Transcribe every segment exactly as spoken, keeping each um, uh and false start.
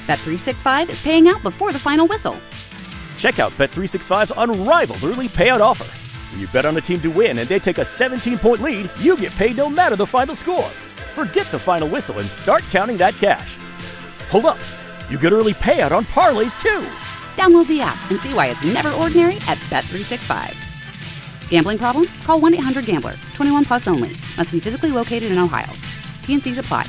Bet three sixty-five is paying out before the final whistle. Check out Bet three sixty-five's unrivaled early payout offer. When you bet on a team to win and they take a seventeen-point lead, you get paid no matter the final score. Forget the final whistle and start counting that cash. Hold up. You get early payout on parlays, too. Download the app and see why it's never ordinary at Bet three sixty-five. Gambling problem? Call one eight hundred gambler. twenty-one plus only. Must be physically located in Ohio. T N Cs apply.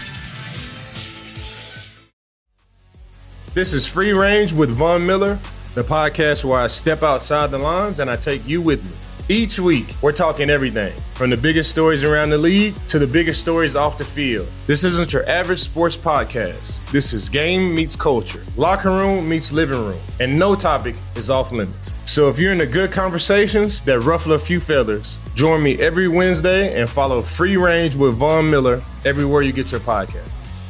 This is Free Range with Von Miller, the podcast where I step outside the lines and I take you with me. Each week, we're talking everything from the biggest stories around the league to the biggest stories off the field. This isn't your average sports podcast. This is game meets culture, locker room meets living room, and no topic is off limits. So if you're into good conversations that ruffle a few feathers, join me every Wednesday and follow Free Range with Von Miller everywhere you get your podcast.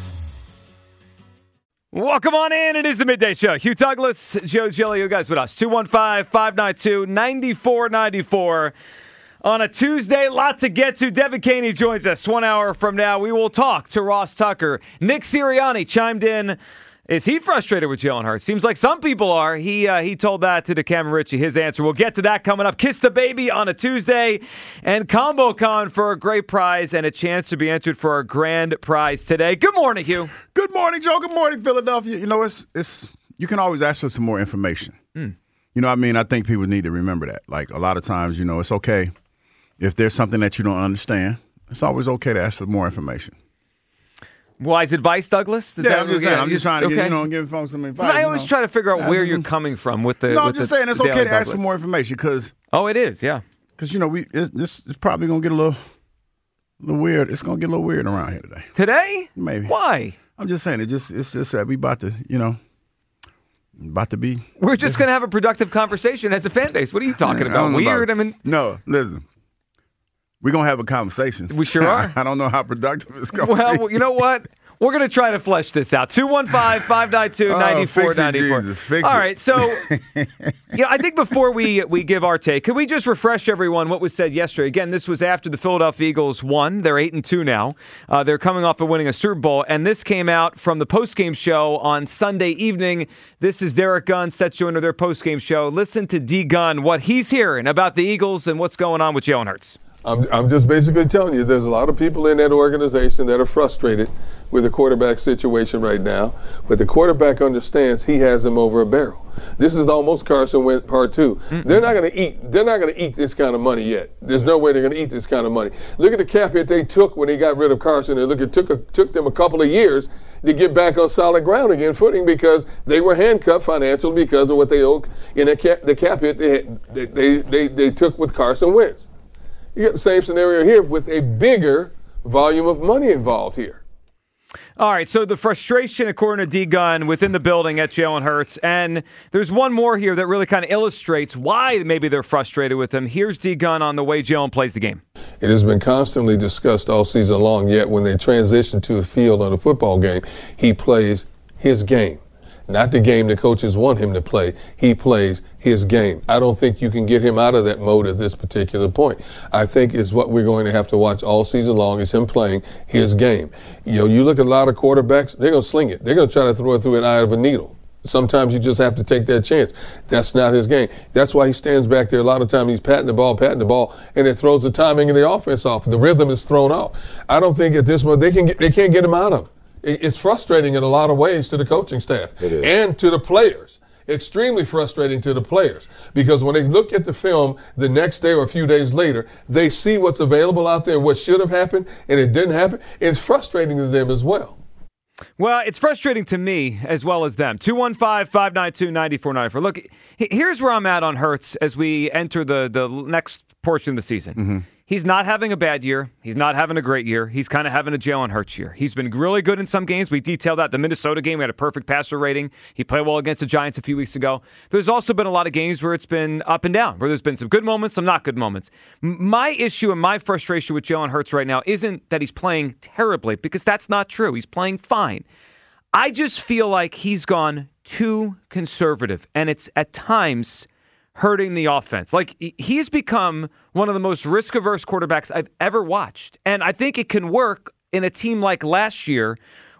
Welcome on in. It is the Midday Show. Hugh Douglas, Joe Giglio, you guys with us. two one five, five nine two, nine four nine four. On a Tuesday, lot to get to. Devin Caney joins us one hour from now. We will talk to Ross Tucker. Nick Sirianni chimed in. Is he frustrated with Jalen Hurts? Seems like some people are. He uh, he told that to DeCameron Ritchie, his answer. We'll get to that coming up. Kiss the Baby on a Tuesday. And ComboCon for a great prize and a chance to be entered for our grand prize today. Good morning, Hugh. Good morning, Joe. Good morning, Philadelphia. You know, it's it's you can always ask for some more information. Mm. You know what I mean? I think people need to remember that. Like, a lot of times, you know, it's okay if there's something that you don't understand. It's always okay to ask for more information. Wise advice, Douglas? Does yeah, that, I'm just yeah, saying. I'm just trying to okay. get, you know, give folks some advice. I always you know? try to figure out yeah, where just, you're coming from with the. No, with I'm just the, saying it's the okay to Douglas. ask for more information because. Oh, it is, yeah. Because you know we it, this is probably gonna get a little, a little weird. It's gonna get a little weird around here today. Today? Maybe. Why? I'm just saying it. Just it's just that we about to, you know, about to be. We're just different. gonna have a productive conversation as a fan base. What are you talking I about? Weird. About I mean, no. Listen. We're going to have a conversation. We sure are. I don't know how productive it's going well, to be. Well, you know what? We're going to try to flesh this out. two one five, five nine two, nine four nine four. Oh, fix it, Jesus. Fix All it. right, so you know, I think before we, we give our take, could we just refresh everyone what was said yesterday? Again, this was after the Philadelphia Eagles won. They're eight and two now. Uh, they're coming off of winning a Super Bowl, and this came out from the postgame show on Sunday evening. This is Derek Gunn, set you into their postgame show. Listen to D. Gunn, what he's hearing about the Eagles and what's going on with Jalen Hurts. I'm, I'm just basically telling you, there's a lot of people in that organization that are frustrated with the quarterback situation right now. But the quarterback understands he has them over a barrel. This is almost Carson Wentz part two. Mm-hmm. They're not going to eat. They're not going to eat this kind of money yet. There's no way they're going to eat this kind of money. Look at the cap hit they took when they got rid of Carson. And look, it took a, took them a couple of years to get back on solid ground again, footing, because they were handcuffed financially because of what they owed in the cap, the cap hit they, had, they, they, they, they took with Carson Wentz. You got the same scenario here with a bigger volume of money involved here. All right, so the frustration, according to D. Gunn, within the building at Jalen Hurts, and there's one more here that really kind of illustrates why maybe they're frustrated with him. Here's D. Gunn on the way Jalen plays the game. It has been constantly discussed all season long, yet when they transition to the field on a football game, he plays his game. Not the game the coaches want him to play. He plays his game. I don't think you can get him out of that mode at this particular point. I think is what we're going to have to watch all season long is him playing his game. You know, you look at a lot of quarterbacks, they're going to sling it. They're going to try to throw it through an eye of a needle. Sometimes you just have to take that chance. That's not his game. That's why he stands back there. A lot of times he's patting the ball, patting the ball, and it throws the timing of the offense off. The rhythm is thrown off. I don't think at this moment they can get, they can't get him out of it. It's frustrating in a lot of ways to the coaching staff and to the players. Extremely frustrating to the players because when they look at the film the next day or a few days later, they see what's available out there and what should have happened, and it didn't happen. It's frustrating to them as well. Well, it's frustrating to me as well as them. two one five, five nine two, nine four nine four. Look, here's where I'm at on Hurts as we enter the, the next portion of the season. Mm-hmm. He's not having a bad year. He's not having a great year. He's kind of having a Jalen Hurts year. He's been really good in some games. We detailed that. The Minnesota game, we had a perfect passer rating. He played well against the Giants a few weeks ago. There's also been a lot of games where it's been up and down, where there's been some good moments, some not good moments. My issue and my frustration with Jalen Hurts right now isn't that he's playing terribly, because that's not true. He's playing fine. I just feel like he's gone too conservative, and it's at times hurting the offense. Like, he's become one of the most risk-averse quarterbacks I've ever watched. And I think it can work in a team like last year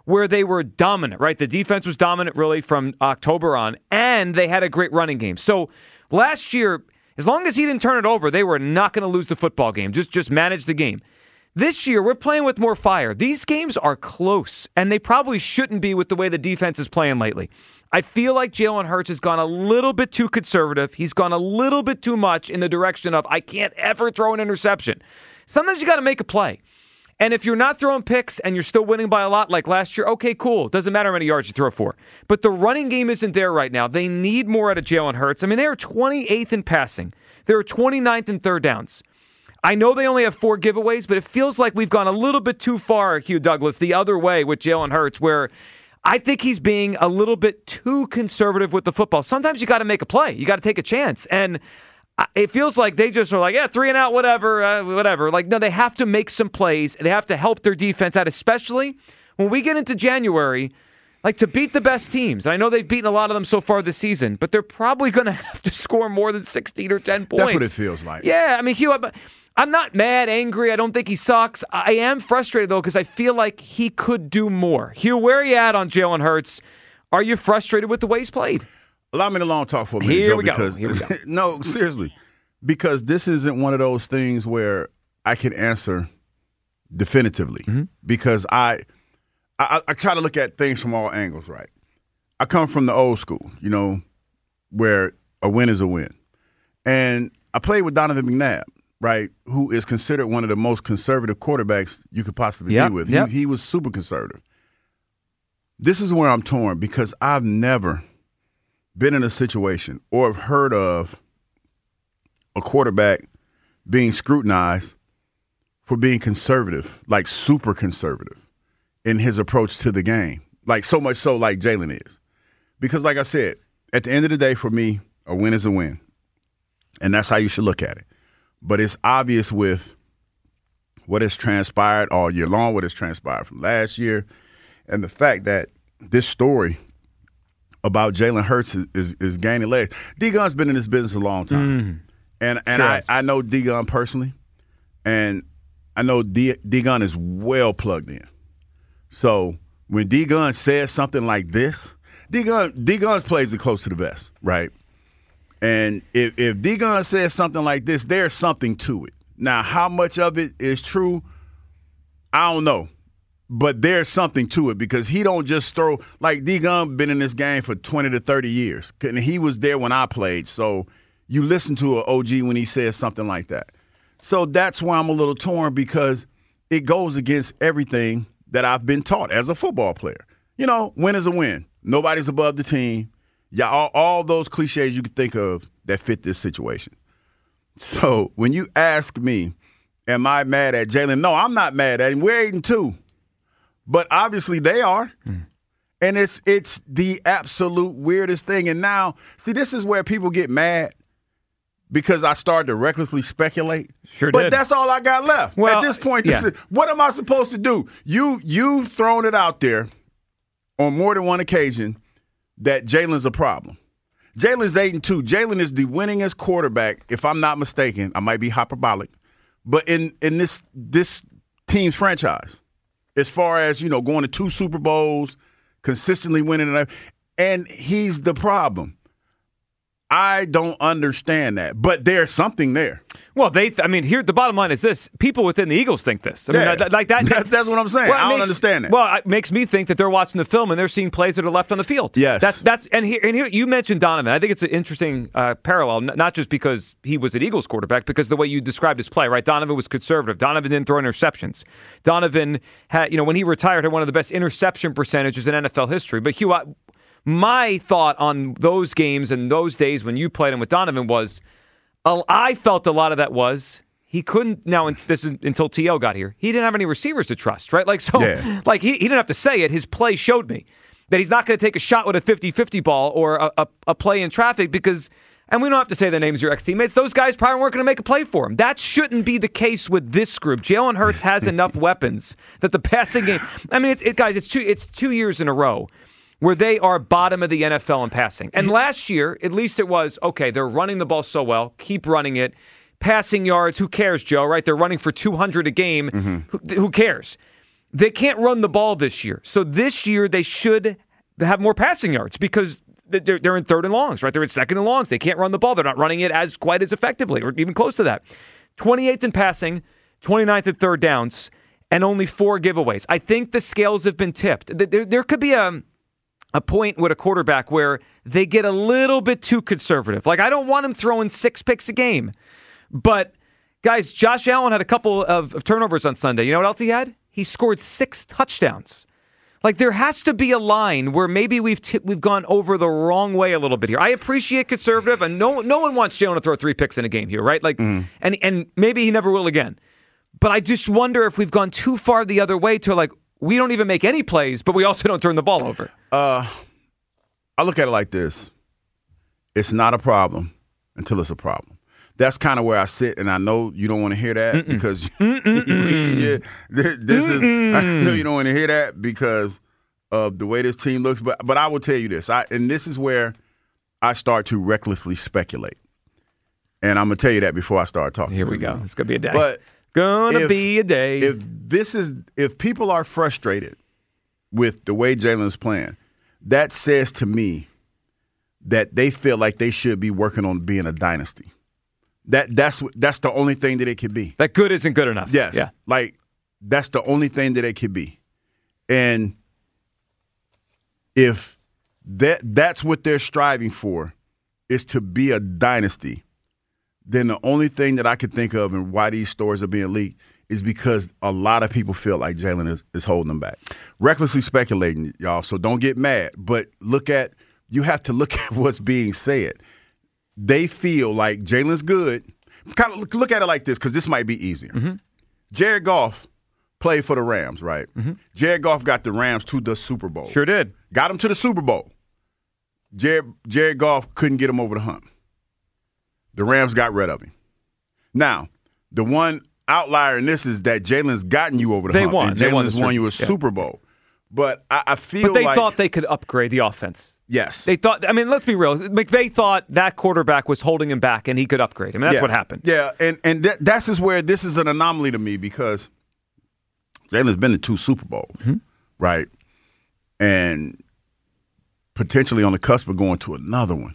where they were dominant, right? The defense was dominant really from October on, and they had a great running game. So last year, as long as he didn't turn it over, they were not going to lose the football game. Just, just manage the game. This year, we're playing with more fire. These games are close, and they probably shouldn't be with the way the defense is playing lately. I feel like Jalen Hurts has gone a little bit too conservative. He's gone a little bit too much in the direction of, I can't ever throw an interception. Sometimes you got to make a play. And if you're not throwing picks and you're still winning by a lot like last year, okay, cool. Doesn't matter how many yards you throw for. But the running game isn't there right now. They need more out of Jalen Hurts. I mean, they are twenty-eighth in passing. They are twenty-ninth in third downs. I know they only have four giveaways, but it feels like we've gone a little bit too far, Hugh Douglas, the other way with Jalen Hurts, where I think he's being a little bit too conservative with the football. Sometimes you got to make a play. You got to take a chance. And it feels like they just are like, yeah, three and out, whatever, uh, whatever. Like, no, they have to make some plays. They have to help their defense out, especially when we get into January, like to beat the best teams. And I know they've beaten a lot of them so far this season, but they're probably going to have to score more than sixteen or ten points. That's what it feels like. Yeah, I mean, Hugh, I'm, I'm not mad, angry. I don't think he sucks. I am frustrated, though, because I feel like he could do more. Hugh, where are you at on Jalen Hurts? Are you frustrated with the way he's played? Allow me to long talk for a minute, Here Joe, we go. because Here we go. no, seriously, because this isn't one of those things where I can answer definitively. Mm-hmm. Because I, I, I try to look at things from all angles. Right, I come from the old school, you know, where a win is a win, and I played with Donovan McNabb, right, who is considered one of the most conservative quarterbacks you could possibly yep, be with. Yep. He, he was super conservative. This is where I'm torn because I've never been in a situation or have heard of a quarterback being scrutinized for being conservative, like super conservative in his approach to the game, like so much so like Jalen is. Because like I said, at the end of the day, for me, a win is a win, and that's how you should look at it. But it's obvious with what has transpired all year long, what has transpired from last year, and the fact that this story about Jalen Hurts is, is, is gaining legs. D-Gun's been in this business a long time. Mm. And and sure I, I know D-Gun personally, and I know D, D-Gun is well plugged in. So when D-Gun says something like this, D-Gun, D-Gun plays it close to the vest, right? And if, if D-Gun says something like this, there's something to it. Now, how much of it is true, I don't know. But there's something to it because he don't just throw – like D-Gun been in this game for twenty to thirty years. And he was there when I played. So you listen to an O G when he says something like that. So that's why I'm a little torn because it goes against everything that I've been taught as a football player. You know, win is a win. Nobody's above the team. Yeah, all, all those cliches you could think of that fit this situation. So when you ask me, am I mad at Jalen? No, I'm not mad at him. We're eight and two. But obviously they are. Mm. And it's it's the absolute weirdest thing. And now, see, this is where people get mad because I started to recklessly speculate. Sure but did. That's all I got left. Well, at this point, yeah. this is, what am I supposed to do? You, you've thrown it out there on more than one occasion that Jalen's a problem. Jalen's eight and two. Jalen is the winningest quarterback, if I'm not mistaken. I might be hyperbolic. But in, in this this team's franchise. As far as, you know, going to two Super Bowls, consistently winning, and, and he's the problem. I don't understand that, but there's something there. Well, they, I mean, here the bottom line is this: people within the Eagles think this. I yeah. mean, that, like that, that. That's what I'm saying. Well, I don't makes, understand that. Well, it makes me think that they're watching the film and they're seeing plays that are left on the field. Yes, that's that's and here and here you mentioned Donovan. I think it's an interesting uh, parallel, not just because he was an Eagles quarterback, because the way you described his play, right? Donovan was conservative. Donovan didn't throw interceptions. Donovan had, you know, when he retired, had one of the best interception percentages in N F L history. But Hugh, I, my thought on those games and those days when you played him with Donovan was, uh, I felt a lot of that was he couldn't. Now, this is until T O got here. He didn't have any receivers to trust, right? Like so, yeah. like he, he didn't have to say it. His play showed me that he's not going to take a shot with a fifty-fifty ball or a, a, a play in traffic because, and we don't have to say the names of your ex-teammates, those guys probably weren't going to make a play for him. That shouldn't be the case with this group. Jalen Hurts has enough weapons that the passing game. I mean, it, it, guys, it's two. It's two years in a row where they are bottom of the N F L in passing. And last year, at least it was, okay, they're running the ball so well, keep running it. Passing yards, who cares, Joe, right? They're running for two hundred a game. Mm-hmm. Who, who cares? they can't run the ball this year. So this year they should have more passing yards because they're, they're in third and longs, right? They're in second and longs. They can't run the ball. They're not running it as quite as effectively or even close to that. twenty-eighth in passing, twenty-ninth in third downs, and only four giveaways. I think the scales have been tipped. There, there could be a, a point with a quarterback where they get a little bit too conservative. Like, I don't want him throwing six picks a game. But, guys, Josh Allen had a couple of, of turnovers on Sunday. You know what else he had? He scored six touchdowns. Like, there has to be a line where maybe we've t- we've gone over the wrong way a little bit here. I appreciate conservative, and no no one wants Jalen to throw three picks in a game here, right? Like, mm. and and maybe he never will again. But I just wonder if we've gone too far the other way to, like, we don't even make any plays, but we also don't turn the ball over. Uh, I look at it like this. It's not a problem until it's a problem. That's kind of where I sit, and I know you don't want to hear that Mm-mm. because yeah, this is. I know you don't want to hear that because of the way this team looks. But but I will tell you this, I and this is where I start to recklessly speculate, and I'm gonna tell you that before I start talking. Here we go. Them. It's gonna be a day. But gonna if, be a day. If this is if people are frustrated with the way Jalen's playing, that says to me that they feel like they should be working on being a dynasty. That that's that's the only thing that it could be. That good isn't good enough. Yes. Yeah. Like, that's the only thing that it could be. And if that that's what they're striving for is to be a dynasty, then the only thing that I could think of and why these stories are being leaked is because a lot of people feel like Jalen is, is holding them back. Recklessly speculating, y'all, so don't get mad. But look at you have to look at what's being said. They feel like Jalen's good. Kind of look, look at it like this, because this might be easier. Mm-hmm. Jared Goff played for the Rams, right? Mm-hmm. Jared Goff got the Rams to the Super Bowl. Sure did. Got them to the Super Bowl. Jared, Jared Goff couldn't get him over the hump. The Rams got rid of him. Now, the one outlier in this is that Jalen's gotten you over the they hump. Won. And they won. Jalen's won you a yeah. Super Bowl. But I, I feel like... But they like, thought they could upgrade the offense. Yes. They thought, I mean, let's be real. McVay thought that quarterback was holding him back and he could upgrade him. I mean, that's yeah. what happened. Yeah, and, and that, that's is where this is an anomaly to me because Jalen's been to two Super Bowls, mm-hmm. right? And potentially on the cusp of going to another one.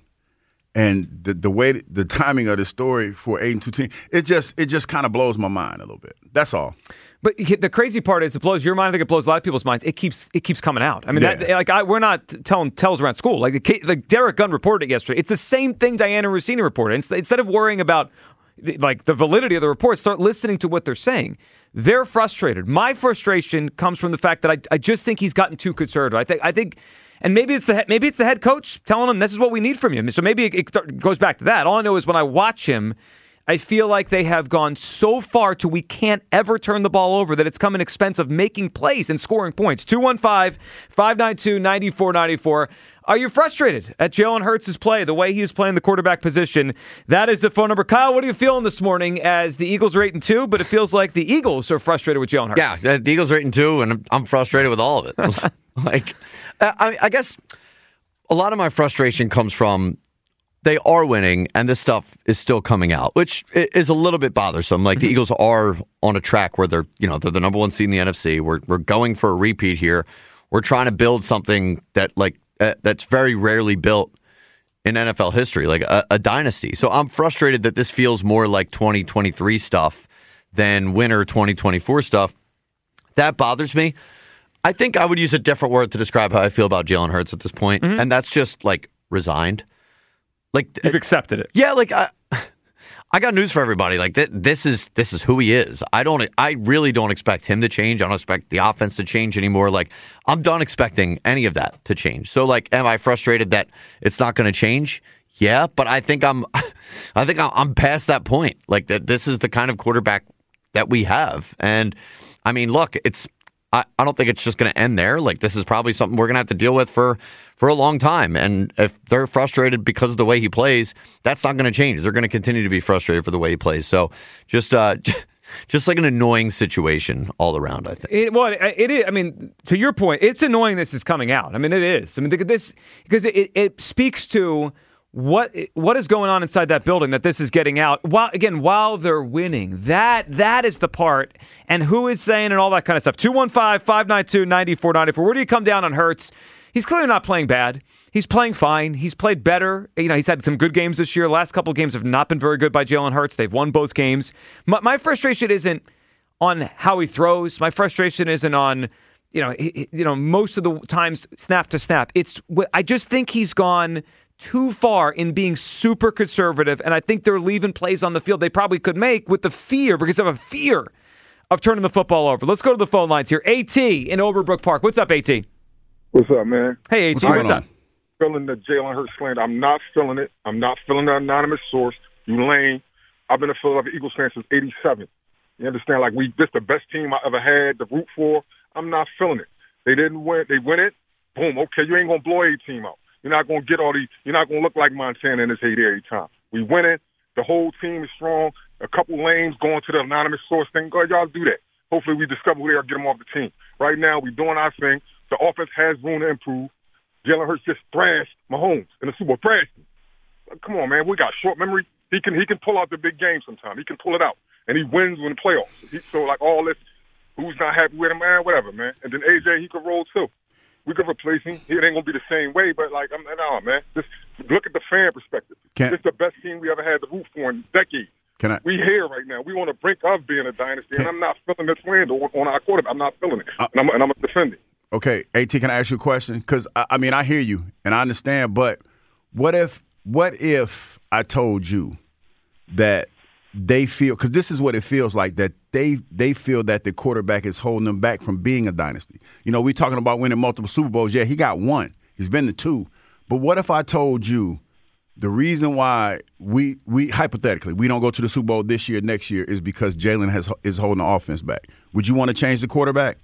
And the the way the timing of the story for eight and two team, it just it just kind of blows my mind a little bit. That's all. But the crazy part is, it blows your mind. I think it blows a lot of people's minds. It keeps it keeps coming out. I mean, yeah. that, like I, we're not telling tells around school. Like the like Derek Gunn reported it yesterday. It's the same thing Diana Rossini reported. Instead of worrying about like the validity of the report, start listening to what they're saying. They're frustrated. My frustration comes from the fact that I I just think he's gotten too conservative. I think I think. And maybe it's the maybe it's the head coach telling him this is what we need from you. So maybe it, it goes back to that. All I know is when I watch him, I feel like they have gone so far to we can't ever turn the ball over that it's come at expense of making plays and scoring points. two one five, five nine two, nine four nine four. Are you frustrated at Jalen Hurts' play, the way he is playing the quarterback position? That is the phone number. Kyle, what are you feeling this morning as the Eagles are eight and two, but it feels like the Eagles are frustrated with Jalen Hurts? Yeah, the Eagles are eight and two, and I'm frustrated with all of it. Like, I, I guess a lot of my frustration comes from they are winning, and this stuff is still coming out, which is a little bit bothersome. Like, mm-hmm. the Eagles are on a track where they're, you know, they're the number one seed in the N F C. We're we're going for a repeat here. We're trying to build something that, like, uh, that's very rarely built in N F L history, like a, a dynasty. So I'm frustrated that this feels more like twenty twenty-three stuff than winter twenty twenty-four stuff. That bothers me. I think I would use a different word to describe how I feel about Jalen Hurts at this point, mm-hmm. and that's just, like, resigned. Like, you've accepted it. Yeah, like I, I got news for everybody. Like th- this is this is who he is. I don't. I really don't expect him to change. I don't expect the offense to change anymore. Like, I'm done expecting any of that to change. So, like, am I frustrated that it's not going to change? Yeah, but I think I'm. I think I'm past that point. Like, that this is the kind of quarterback that we have, and I mean, look, it's. I, I don't think it's just going to end there. Like, this is probably something we're going to have to deal with for, for a long time. And if they're frustrated because of the way he plays, that's not going to change. They're going to continue to be frustrated for the way he plays. So just uh, just like an annoying situation all around, I think. It, well, it is. I mean, to your point, it's annoying this is coming out. I mean, it is. I mean, this because it, it speaks to what what is going on inside that building that this is getting out? While again, while they're winning, that that is the part. And who is saying and all that kind of stuff. two one five, five nine two, nine four nine four. Where do you come down on Hurts? He's clearly not playing bad. He's playing fine. He's played better. You know, he's had some good games this year. Last couple of games have not been very good by Jalen Hurts. They've won both games. My, my frustration isn't on how he throws. My frustration isn't on, you know, he, you know, most of the times snap to snap. It's I just think he's gone too far in being super conservative, and I think they're leaving plays on the field they probably could make with the fear, because of a fear of turning the football over. Let's go to the phone lines here. AT in Overbrook Park. What's up, AT? What's up, man? Hey, AT, what's, what's up? Feeling the Jalen Hurts slander. I'm not feeling it. I'm not feeling the anonymous source. You lame. I've been a Philadelphia Eagles fan since eighty-seven. You understand? Like, we this the best team I ever had to root for. I'm not feeling it. They didn't win. They win it. Boom. Okay, you ain't gonna blow a team out. You're not gonna get all these. You're not gonna look like Montana in this heyday every time. We win it. The whole team is strong. A couple lanes going to the anonymous source thing. Go ahead, y'all do that. Hopefully, we discover who they are, get them off the team. Right now, we're doing our thing. The offense has room to improve. Jalen Hurts just thrashed Mahomes in the Super Bowl. Thrashed him. Come on, man. We got short memory. He can he can pull out the big game sometimes. He can pull it out, and he wins in the playoffs. He, so like all this, who's not happy with him, man? Whatever, man. And then A J, he could roll too. We could replace him. It ain't gonna be the same way, but like, I'm no, man. Just look at the fan perspective. Can, it's the best team we ever had to root for in decades. Can I? We here right now. We on the brink of being a dynasty, can, and I'm not feeling the slander on, on our quarterback. I'm not feeling it, uh, and I'm and I'm a defender. Okay, AT, can I ask you a question? Because I, I mean, I hear you and I understand, but what if what if I told you that they feel, because this is what it feels like, that they they feel that the quarterback is holding them back from being a dynasty. You know, we're talking about winning multiple Super Bowls. Yeah, he got one. He's been to two. But what if I told you the reason why we we hypothetically we don't go to the Super Bowl this year, next year, is because Jalen has is holding the offense back? Would you want to change the quarterback?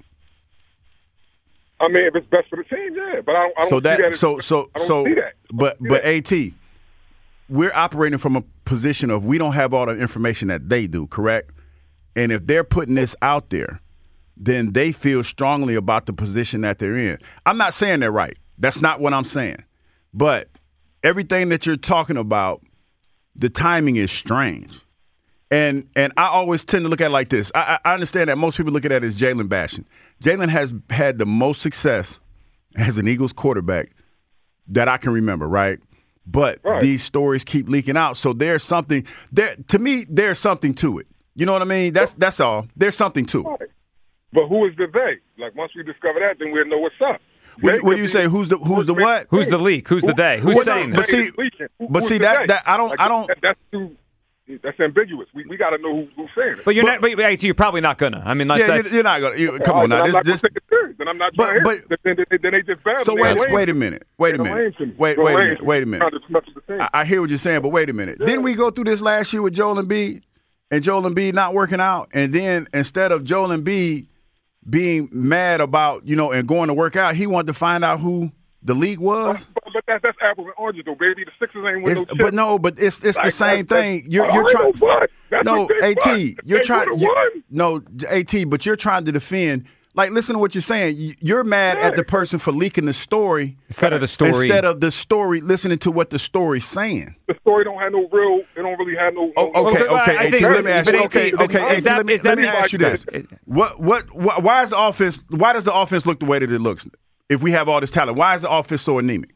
I mean, if it's best for the team, yeah. But I don't, I don't so that, see that. So so I don't so. see that. But but AT, we're operating from a position of we don't have all the information that they do, correct? And if they're putting this out there, then they feel strongly about the position that they're in. I'm not saying they're right. That's not what I'm saying. But everything that you're talking about, the timing is strange. And and I always tend to look at it like this. I, I understand that most people look at it as Jalen bashing. Jalen has had the most success as an Eagles quarterback that I can remember, right? But right. These stories keep leaking out. So there's something there. To me, there's something to it. You know what I mean? That's that's all. There's something to it. Right. But who is the they? Like, once we discover that, then we'll know what's up. What, what do you say? Who's the who's the what? Who's the leak? Who's the they? Who's well, saying no, that? But see, but see that, that I don't like, I don't. That, that's too. That's ambiguous. We we got to know who, who's saying it. But you're but, not. But you're probably not gonna. I mean, like, yeah, that's, you're not gonna. You, come on right, now. Then This, I'm not this, take it serious. Then I'm not trying but, to hear. Then, then, then they just battle. So wait, wait a minute. Wait a minute. Wait, wait a minute. Wait a minute. I, I hear what you're saying, but wait a minute. Yeah. Didn't we go through this last year with Joel Embiid and Joel Embiid not working out, and then instead of Joel Embiid being mad about, you know, and going to work out, he wanted to find out who the league was? But, but that, that's apples and oranges, though, baby. The Sixers ain't win no chips. But no, but it's it's like, the same that's, thing. That's, you're you're trying. No, AT, you're trying. No, AT, but you're trying to defend. Like, listen to what you're saying. You're mad yeah. at the person for leaking the story instead of the story. Instead of the story, listening to what the story's saying. The story don't have no real. It don't really have no. Oh, okay, no, okay, AT. Let me ask you. Okay, okay, AT. Let me let me that, ask you this. What what why is the offense? Why does the offense look the way that it looks? If we have all this talent, why is the offense so anemic?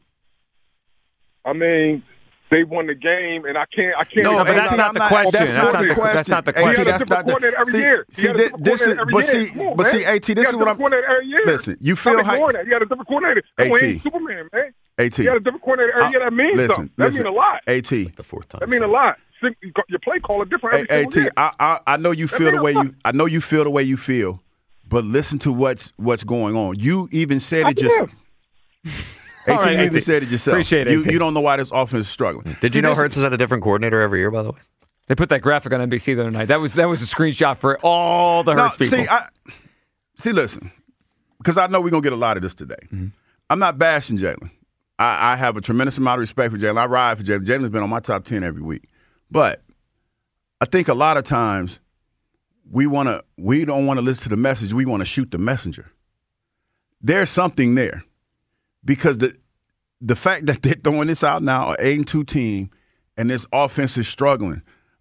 I mean, they won the game, and I can't. I can't. No, but that's not, not the not question. That's, that's, not the, question. that's not the question. He had a different coordinator every year. See, this is. But see, but see, AT. This is what I'm. Listen, you feel how he had a different coordinator. AT, he ain't Superman, man. AT, he had a different coordinator every year. That means listen, something. That listen, means a lot. AT, like the fourth time. That means a lot. Your play caller different. Every AT, I, I I know you feel the way you. I know you feel the way you feel. But listen to what's what's going on. You even said it yourself. AT, right, you even said it yourself. Appreciate it. You, you don't know why this offense is struggling. Did See, you know this, Hurts has had a different coordinator every year, by the way? They put that graphic on N B C the other night. That was that was a screenshot for all the Hurts no, people. See, I, see, listen, because I know we're going to get a lot of this today. Mm-hmm. I'm not bashing Jalen. I, I have a tremendous amount of respect for Jalen. I ride for Jalen. Jalen's been on my top ten every week. But I think a lot of times we want to. We don't want to listen to the message. We want to shoot the messenger. There's something there because the the fact that they're throwing this out now, an eight and two team, and this offense is struggling,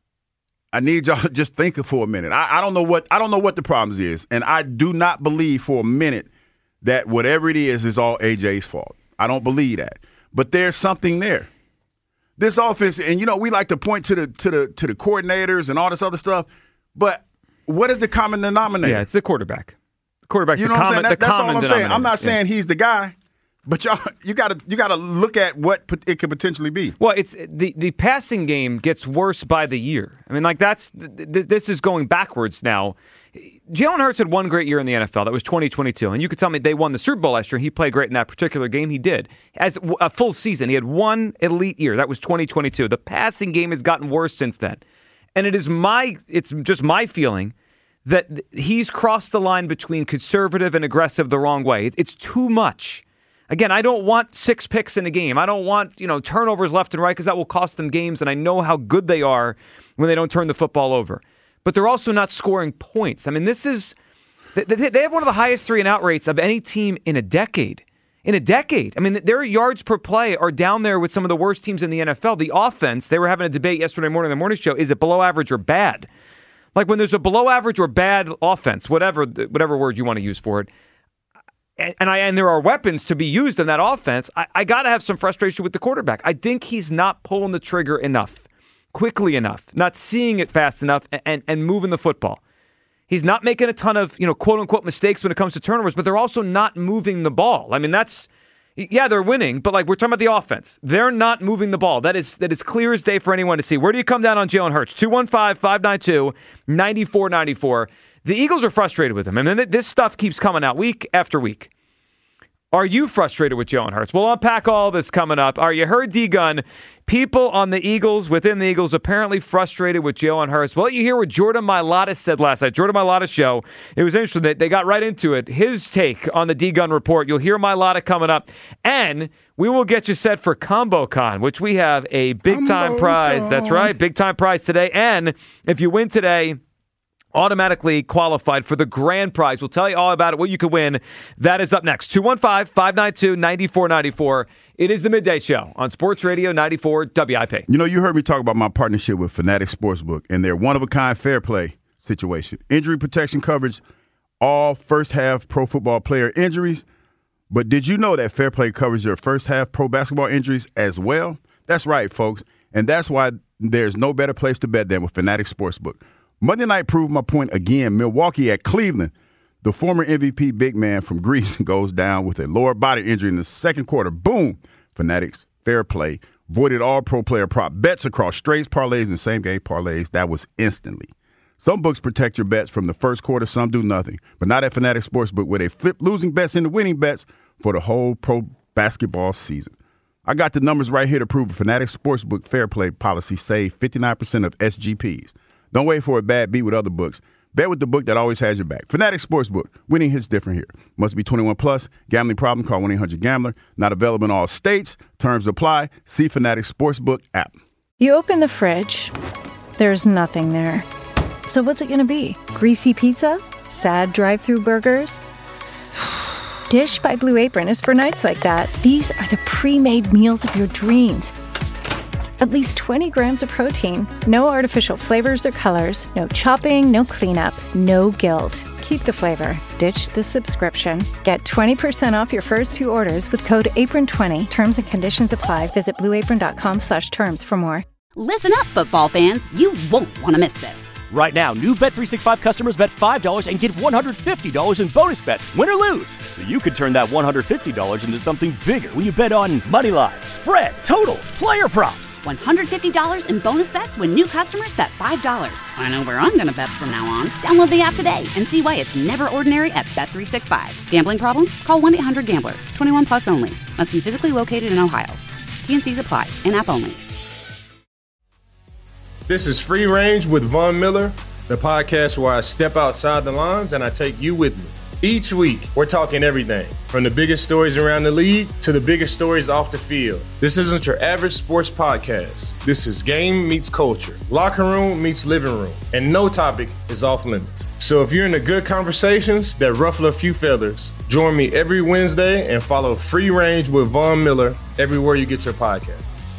I need y'all to just think it for a minute. I, I don't know what I don't know what the problems is, and I do not believe for a minute that whatever it is is all A J's fault. I don't believe that, but there's something there. This offense, and you know, we like to point to the to the to the coordinators and all this other stuff, but what is the common denominator? Yeah, it's the quarterback. The quarterback's you know the what common. I'm saying? That, the that's common all I'm denominator. saying. I'm not saying yeah. he's the guy. But y'all, you got to you got to look at what it could potentially be. Well, it's the, the passing game gets worse by the year. I mean, like that's th- this is going backwards now. Jalen Hurts had one great year in the N F L. That was twenty twenty-two, and you could tell me they won the Super Bowl last year. He played great in that particular game. He did as a full season. He had one elite year. That was twenty twenty-two. The passing game has gotten worse since then, and it is my it's just my feeling that he's crossed the line between conservative and aggressive the wrong way. It's too much. Again, I don't want six picks in a game. I don't want, you know, turnovers left and right because that will cost them games, and I know how good they are when they don't turn the football over. But they're also not scoring points. I mean, this is – they have one of the highest three and out rates of any team in a decade. In a decade. I mean, their yards per play are down there with some of the worst teams in the N F L. The offense, they were having a debate yesterday morning on the morning show, is it below average or bad? Like when there's a below average or bad offense, whatever whatever word you want to use for it, And, and I and there are weapons to be used in that offense, I, I got to have some frustration with the quarterback. I think he's not pulling the trigger enough, quickly enough, not seeing it fast enough, and, and, and moving the football. He's not making a ton of, you know, quote-unquote mistakes when it comes to turnovers, but they're also not moving the ball. I mean, that's, yeah, they're winning, but like we're talking about the offense. They're not moving the ball. That is that is clear as day for anyone to see. Where do you come down on Jalen Hurts? two one five, five nine two, nine four nine four. The Eagles are frustrated with him. I mean, this stuff keeps coming out week after week. Are you frustrated with Jalen Hurts? We'll unpack all this coming up. Are you heard D-Gun? People on the Eagles, within the Eagles, apparently frustrated with Jalen Hurts. Well, you hear what Jordan Mailata said last night. Jordan Mailata show. It was interesting that they got right into it. His take on the D-Gun report. You'll hear Mailata coming up. And we will get you set for ComboCon, which we have a big-time prize. That's right, big-time prize today. And if you win today, automatically qualified for the grand prize. We'll tell you all about it, what you can win. That is up next. two one five, five nine two, nine four nine four. It is the Midday Show on Sports Radio ninety-four W I P. You know, you heard me talk about my partnership with Fanatics Sportsbook and their one-of-a-kind fair play situation. Injury protection coverage, all first-half pro football player injuries. But did you know that fair play covers your first-half pro basketball injuries as well? That's right, folks. And that's why there's no better place to bet than with Fanatics Sportsbook. Monday night proved my point again. Milwaukee at Cleveland. The former M V P big man from Greece goes down with a lower body injury in the second quarter. Boom. Fanatics, fair play, voided all pro player prop bets across straights, parlays, and same-game parlays. That was instantly. Some books protect your bets from the first quarter. Some do nothing. But not at Fanatics Sportsbook, where they flip losing bets into winning bets for the whole pro basketball season. I got the numbers right here to prove a Fanatics Sportsbook fair play policy save fifty-nine percent of S G Ps. Don't wait for a bad beat with other books. Bet with the book that always has your back. Fanatics Sportsbook. Winning hits different here. Must be twenty-one plus. Gambling problem? Call one eight hundred gambler. Not available in all states. Terms apply. See Fanatics Sportsbook app. You open the fridge. There's nothing there. So what's it going to be? Greasy pizza? Sad drive-thru burgers? Dish by Blue Apron is for nights like that. These are the pre-made meals of your dreams. At least twenty grams of protein, no artificial flavors or colors, no chopping, no cleanup, no guilt. Keep the flavor. Ditch the subscription. Get twenty percent off your first two orders with code apron twenty. Terms and conditions apply. Visit blueapron.com slash terms for more. Listen up, football fans. You won't want to miss this. Right now, new Bet three sixty-five customers bet five dollars and get one hundred fifty dollars in bonus bets, win or lose. So you could turn that one hundred fifty dollars into something bigger when you bet on money line, spread, totals, player props. one hundred fifty dollars in bonus bets when new customers bet five dollars. I know where I'm going to bet from now on. Download the app today and see why it's never ordinary at Bet three sixty-five. Gambling problem? Call one eight hundred gambler. twenty-one plus only. Must be physically located in Ohio. T N Cs apply. In-app only. This is Free Range with Von Miller, the podcast where I step outside the lines and I take you with me. Each week, we're talking everything from the biggest stories around the league to the biggest stories off the field. This isn't your average sports podcast. This is game meets culture, locker room meets living room, and no topic is off limits. So if you're into good conversations that ruffle a few feathers, join me every Wednesday and follow Free Range with Von Miller everywhere you get your podcast.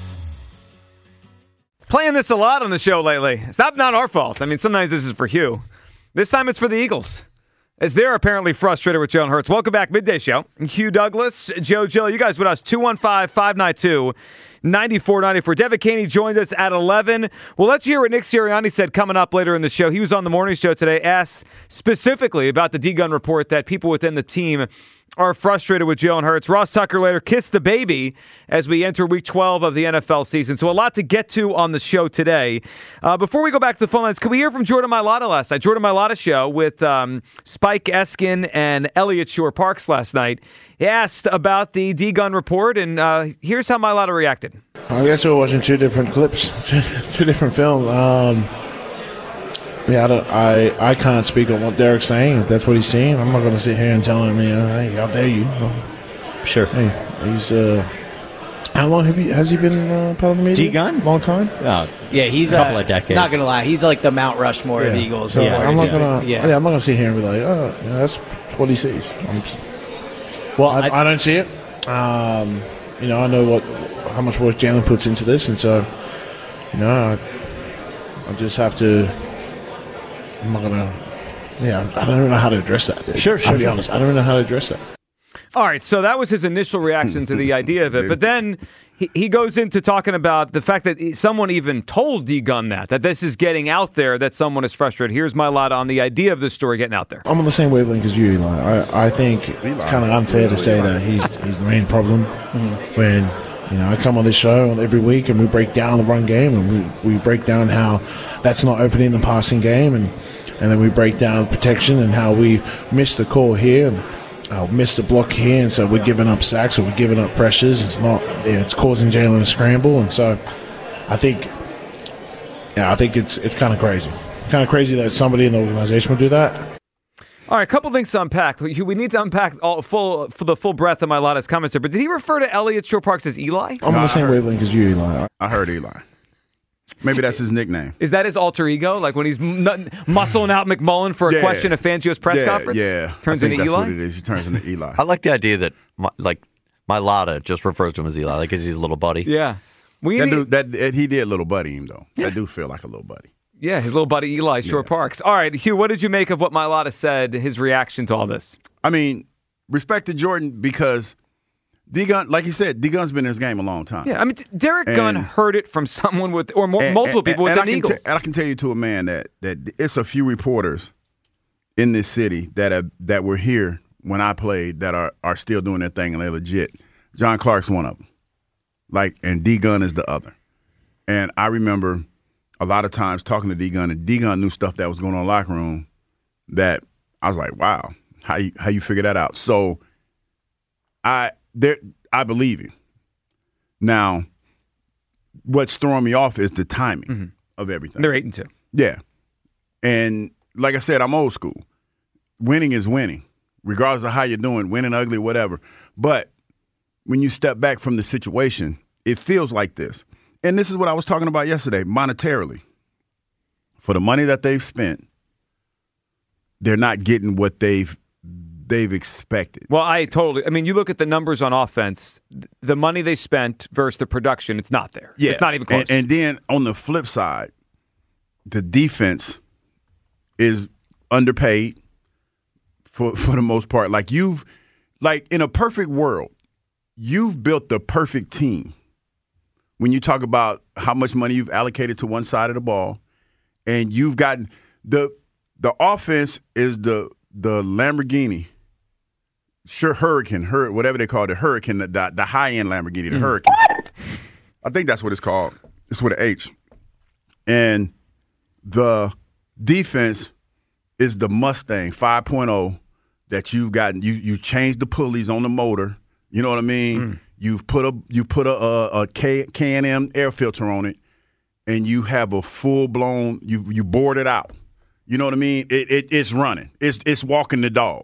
Playing this a lot on the show lately. It's not, not our fault. I mean, sometimes this is for Hugh. This time it's for the Eagles, as they're apparently frustrated with Jalen Hurts. Welcome back, Midday Show. Hugh Douglas, Joe Gill, you guys with us, two one five, five nine two, nine four nine four. Devin Caney joined us at eleven. Well, let's hear what Nick Sirianni said coming up later in the show. He was on the morning show today, asked specifically about the D-Gun report that people within the team are frustrated with Jalen Hurts. Ross Tucker later kissed the baby as we enter week twelve of the N F L season. So a lot to get to on the show today. Uh, before we go back to the phone lines, can we hear from Jordan Mailata last night? Jordan Mailata show with um, Spike Eskin and Elliott Shore-Parks last night. He asked about the D-Gun report, and uh, here's how Mailata reacted. I guess we were watching two different clips, two, two different films. Um, Yeah, I, don't, I I can't speak on what Derek's saying. If that's what he's saying, I'm not going to sit here and tell him, you know, hey, how dare you? Sure. Hey, he's, uh, how long have you, has he been uh, part of the media? D-Gun? Long time? Oh, yeah, he's a couple uh, of decades. Not going to lie, he's like the Mount Rushmore yeah. of Eagles. So Yeah, I'm not going to, yeah. yeah, I'm not going to sit here and be like, oh, yeah, that's what he sees. I'm just, well, I, I, I don't see it. Um, you know, I know what how much work Jalen puts into this, and so, you know, I, I just have to. I'm not gonna. Yeah, I don't know how to address that. Dude. Sure, sure. I'll be honest. I don't know how to address that. All right, so that was his initial reaction to the idea of it. But then he, he goes into talking about the fact that he, someone even told D-Gun that, that this is getting out there, that someone is frustrated. Here's Mailata on the idea of this story getting out there. I'm on the same wavelength as you, Eli. I, I think it's kind of unfair to say that he's he's the main problem mm-hmm. when, you know, I come on this show every week and we break down the run game and we, we break down how that's not opening the passing game and, and then we break down protection and how we missed the call here and uh, missed the block here, and so we're giving up sacks or we're giving up pressures. It's not, you know, it's causing Jalen to scramble, and so I think, yeah, I think it's it's kind of crazy, kind of crazy that somebody in the organization would do that. All right, a couple things to unpack. We need to unpack all full for the full breadth of Mailata's comments here. But did he refer to Elliott Shore-Parks as Eli? I'm on the same wavelength as you, Eli. I heard Eli. Maybe that's his nickname. Is that his alter ego? Like when he's m- muscling out McMullen for a yeah. question at Fangio's press yeah, conference? Yeah, Turns I think into that's Eli? what it is. He turns into Eli. I like the idea that, my, like, Mailata just refers to him as Eli, like he's his little buddy. Yeah. We that, need, dude, that, that He did little buddy him, though. Yeah. That do feel like a little buddy. Yeah, his little buddy Eli Shore-Parks. Yeah. All right, Hugh, what did you make of what Mailata said, his reaction to all this? I mean, respect to Jordan because D-Gun, like he said, D-Gun's been in this game a long time. Yeah, I mean, Derek and, Gunn heard it from someone with, or more, and, multiple and, people and, within and the Eagles. T- and I can tell you to a man that that it's a few reporters in this city that have, that were here when I played that are, are still doing their thing and they're legit. John Clark's one of them. Like, and D-Gun is the other. And I remember a lot of times talking to D-Gun, and D-Gun knew stuff that was going on in the locker room that I was like, wow, how you, how you figure that out? So I there I believe you. Now, what's throwing me off is the timing mm-hmm. of everything. They're eight and two. Yeah. And like I said, I'm old school. Winning is winning, regardless of how you're doing, winning, ugly, whatever. But when you step back from the situation, it feels like this. And this is what I was talking about yesterday, monetarily. For the money that they've spent, they're not getting what they've they've expected. Well, I totally – I mean, you look at the numbers on offense, the money they spent versus the production, it's not there. Yeah. It's not even close. And, and then on the flip side, the defense is underpaid for, for the most part. Like you've – like in a perfect world, you've built the perfect team. When you talk about how much money you've allocated to one side of the ball, and you've gotten the the offense is the the Lamborghini, sure Hurricane, hur, whatever they call it, the Hurricane, the the, the high end Lamborghini, the mm. Hurricane. I think that's what it's called. It's with an H. And the defense is the Mustang five point oh that you've gotten. You you changed the pulleys on the motor. You know what I mean? Mm. You've put a you put a, a, a K, K and M air filter on it, and you have a full blown. You you bored it out. You know what I mean? It, it it's running. It's it's walking the dog.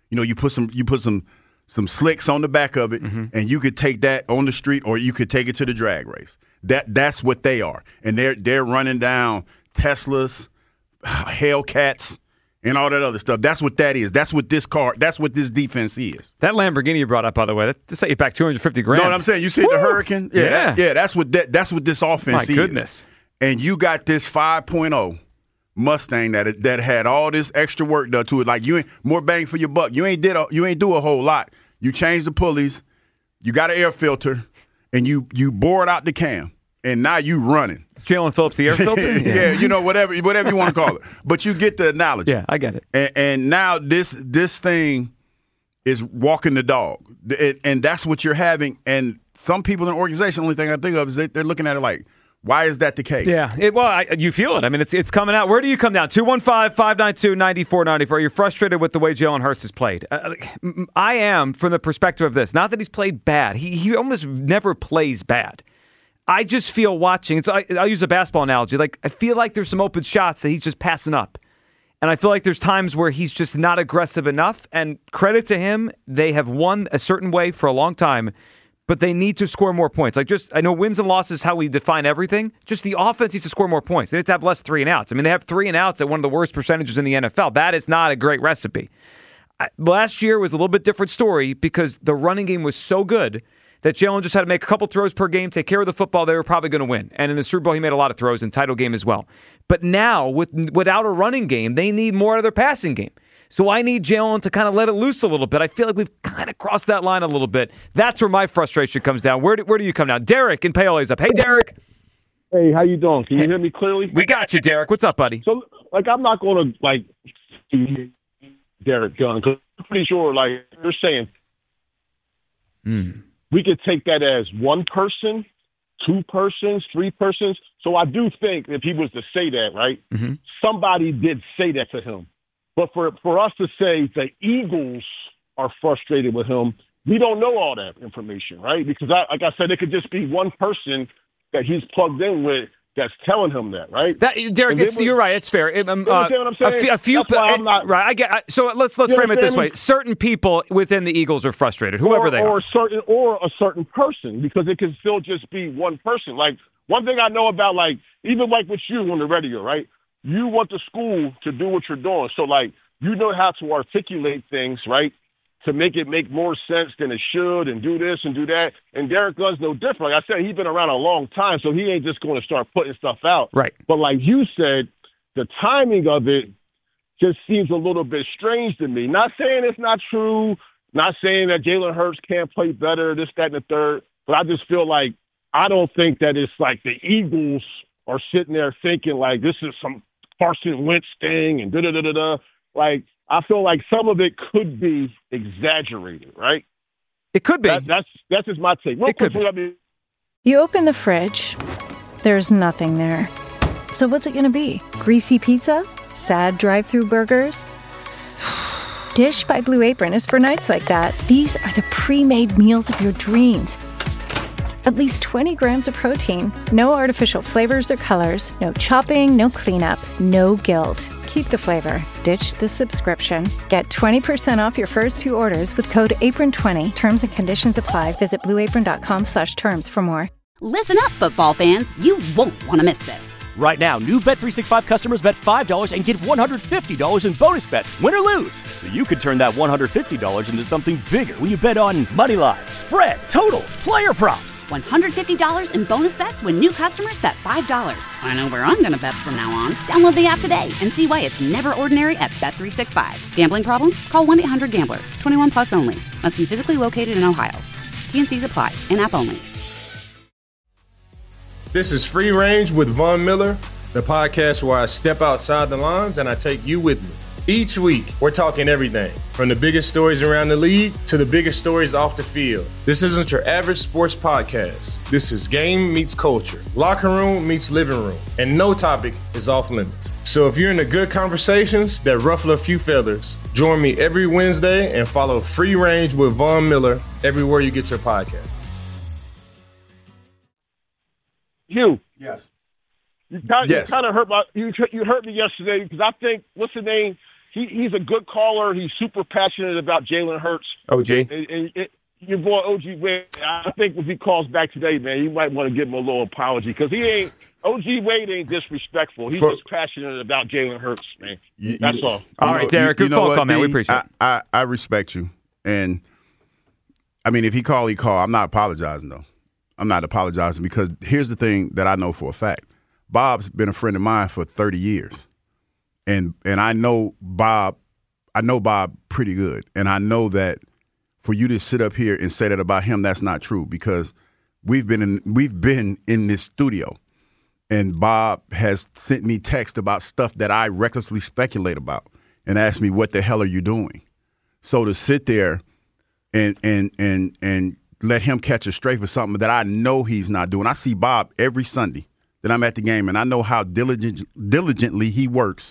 You know, you put some you put some some slicks on the back of it, mm-hmm. and you could take that on the street, or you could take it to the drag race. That that's what they are, and they're they're running down Teslas, Hellcats, and all that other stuff. That's what that is. That's what this car. That's what this defense is. That Lamborghini you brought up, by the way, that, that set you back two hundred fifty grand. You know what I'm saying? You see Woo! the Hurricane? Yeah, yeah. That, yeah. That's what that, that's what this offense is. My goodness. And you got this five point oh Mustang that that had all this extra work done to it. Like you ain't more bang for your buck. You ain't did a, you ain't do a whole lot. You changed the pulleys. You got an air filter, and you you bored out the cam. And now you running. Is Jalen Phillips the air filter? yeah. yeah, you know, whatever whatever you want to call it. But you get the analogy. Yeah, I get it. And, and now this this thing is walking the dog. It, and that's what you're having. And some people in the organization, the only thing I think of is they, they're looking at it like, why is that the case? Yeah, it, well, I, you feel it. I mean, it's it's coming out. Where do you come down? two one five, five nine two, nine four nine four. You're frustrated with the way Jalen Hurts has played. Uh, I am from the perspective of this. Not that he's played bad. He, he almost never plays bad. I just feel watching, it's, I, I'll use a basketball analogy, like I feel like there's some open shots that he's just passing up. And I feel like there's times where he's just not aggressive enough. And credit to him, they have won a certain way for a long time, but they need to score more points. Like just, I know wins and losses is how we define everything. Just the offense needs to score more points. They need to have less three and outs. I mean, they have three and outs at one of the worst percentages in the N F L. That is not a great recipe. I, last year was a little bit different story because the running game was so good that Jalen just had to make a couple throws per game, take care of the football, they were probably going to win. And in the Super Bowl, he made a lot of throws in title game as well. But now, with without a running game, they need more out of their passing game. So I need Jalen to kind of let it loose a little bit. I feel like we've kind of crossed that line a little bit. That's where my frustration comes down. Where do, where do you come down? Derek in Paoli's up. Hey, Derek. Hey, how you doing? Can you hear me clearly? We got you, Derek. What's up, buddy? So, like, I'm not going to, like, Derek Gunn, because I'm pretty sure, like, you're saying mm. we could take that as one person, two persons, three persons. So I do think if he was to say that, right, mm-hmm. somebody did say that to him. But for, for us to say the Eagles are frustrated with him, we don't know all that information, right? Because, I, like I said, it could just be one person that he's plugged in with that's telling him that, right? That, Derek, it's, was, you're right. It's fair. It, um, you understand what I'm saying? A few, a few That's why I'm not, right. I get. I, so let's let's frame it this way: certain people within the Eagles are frustrated, whoever or, they or are, a certain or a certain person, because it can still just be one person. Like one thing I know about, like even like with you on the radio, right? You want the school to do what you're doing, so like you know how to articulate things, right? To make it make more sense than it should, and do this and do that. And Derek Gunn's no different. Like I said, he's been around a long time, so he ain't just going to start putting stuff out. Right. But like you said, the timing of it just seems a little bit strange to me. Not saying it's not true, not saying that Jalen Hurts can't play better, this, that, and the third, but I just feel like I don't think that it's like the Eagles are sitting there thinking like this is some Carson Wentz thing and da-da-da-da-da. Like, I feel like some of it could be exaggerated, right? It could be. That, that's that's just my take. Real it quick, could be. I mean, You open the fridge, there's nothing there. So what's it going to be? Greasy pizza? Sad drive-through burgers? Dish by Blue Apron is for nights like that. These are the pre-made meals of your dreams. At least twenty grams of protein, no artificial flavors or colors, no chopping, no cleanup, no guilt. Keep the flavor. Ditch the subscription. Get twenty percent off your first two orders with code apron twenty. Terms and conditions apply. Visit blueapron.com slash terms for more. Listen up, football fans. You won't want to miss this. Right now, new Bet three sixty-five customers bet five dollars and get one hundred fifty dollars in bonus bets, win or lose. So you could turn that one hundred fifty dollars into something bigger when you bet on money line, spread, totals, player props. one hundred fifty dollars in bonus bets when new customers bet five dollars. I know where I'm going to bet from now on. Download the app today and see why it's never ordinary at Bet three sixty-five. Gambling problem? Call one eight hundred gambler. twenty-one plus only. Must be physically located in Ohio. T and C's apply. In-app only. This is Free Range with Von Miller, the podcast where I step outside the lines and I take you with me. Each week, we're talking everything from the biggest stories around the league to the biggest stories off the field. This isn't your average sports podcast. This is game meets culture, locker room meets living room, and no topic is off limits. So if you're into good conversations that ruffle a few feathers, join me every Wednesday and follow Free Range with Von Miller everywhere you get your podcast. Hugh. Yes. You kind, yes. you kind of hurt my you you hurt me yesterday because I think what's the name? he, he's a good caller. He's super passionate about Jalen Hurts. O G. And, and, and your boy O G Wade, I think if he calls back today, man, you might want to give him a little apology because he ain't O G Wade ain't disrespectful. He's For, just passionate about Jalen Hurts, man. You, That's you, all. All right, Derek. Good phone call, man. We appreciate it. I, I, I respect you, and I mean, if he call, he call. I'm not apologizing though. I'm not apologizing because here's the thing that I know for a fact. Bob's been a friend of mine for thirty years. And and I know Bob, I know Bob pretty good. And I know that for you to sit up here and say that about him, that's not true because we've been in we've been in this studio and Bob has sent me text about stuff that I recklessly speculate about and asked me, what the hell are you doing? So to sit there and and and and let him catch a stray for something that I know he's not doing. I see Bob every Sunday that I'm at the game, and I know how diligent, diligently he works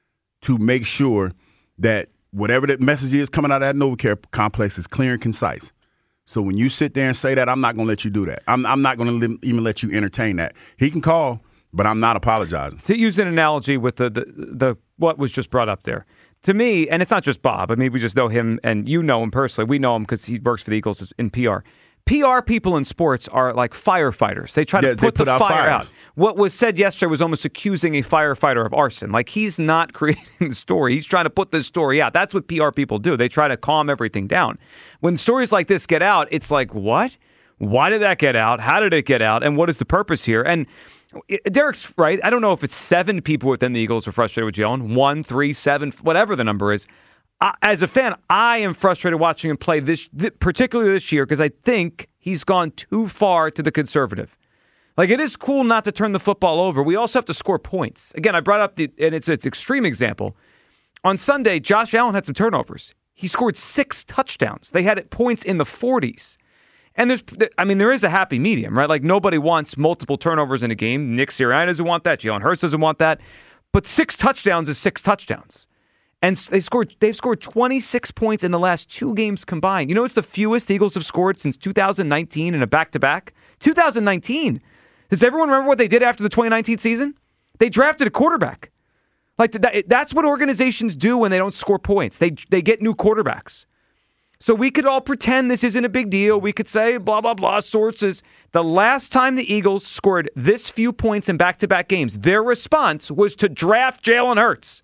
to make sure that whatever that message is coming out of that NovaCare complex is clear and concise. So when you sit there and say that, I'm not going to let you do that. I'm, I'm not going to even let you entertain that. He can call, but I'm not apologizing. To use an analogy with the, the, the what was just brought up there, to me, and it's not just Bob. I mean, we just know him, and you know him personally. We know him because he works for the Eagles in P R. P R people in sports are like firefighters. They try to yeah, put, put the out fire fires. out. What was said yesterday was almost accusing a firefighter of arson. Like, he's not creating the story. He's trying to put this story out. That's what P R people do. They try to calm everything down. When stories like this get out, it's like, what? Why did that get out? How did it get out? And what is the purpose here? And Derek's right. I don't know if it's seven people within the Eagles are frustrated with Jalen. One, three, seven, whatever the number is. I, as a fan, I am frustrated watching him play this, th- particularly this year, because I think he's gone too far to the conservative. Like, it is cool not to turn the football over. We also have to score points. Again, I brought up the, and it's it's an extreme example. On Sunday, Josh Allen had some turnovers. He scored six touchdowns. They had points in the forties. And there's, I mean, there is a happy medium, right? Like, nobody wants multiple turnovers in a game. Nick Sirianni doesn't want that. Jalen Hurts doesn't want that. But six touchdowns is six touchdowns. And they scored, they've scored twenty-six points in the last two games combined. You know, it's the fewest the Eagles have scored since two thousand nineteen in a back-to-back. two thousand nineteen. Does everyone remember what they did after the twenty nineteen season? They drafted a quarterback. Like, that's what organizations do when they don't score points. They they get new quarterbacks. So we could all pretend this isn't a big deal. We could say, blah, blah, blah, sources. The last time the Eagles scored this few points in back-to-back games, their response was to draft Jalen Hurts.